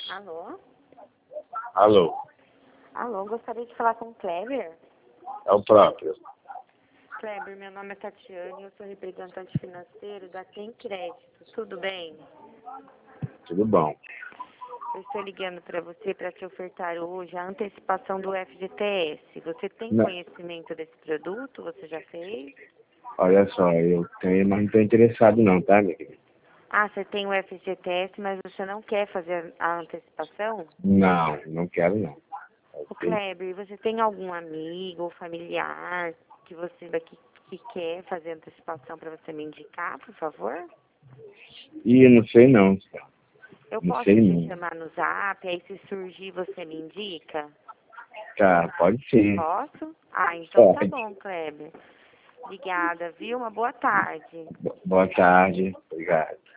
Alô? Alô, Alô, gostaria de falar com o Kleber? é o próprio. Kleber, meu nome é Tatiane, eu sou representante financeiro da Tem Crédito, tudo bem? Tudo bom? Eu estou ligando para você para te ofertar hoje a antecipação do FGTS. Você tem Não, conhecimento desse produto? Você já fez? olha só, eu tenho, mas não estou interessado não, tá, minha querida? Ah, você tem o FGTS, mas você não quer fazer a antecipação? Não, não quero não. O Ok? Kleber, você tem algum amigo ou familiar que você daqui que quer fazer antecipação para você me indicar, por favor? E eu não sei não, Eu não posso sei te não. chamar no zap, aí se surgir você me indica? Tá, pode ser. Posso? Ah, então tá Pode. bom, Kleber. Obrigada, viu? Uma boa tarde. Boa tarde, obrigado.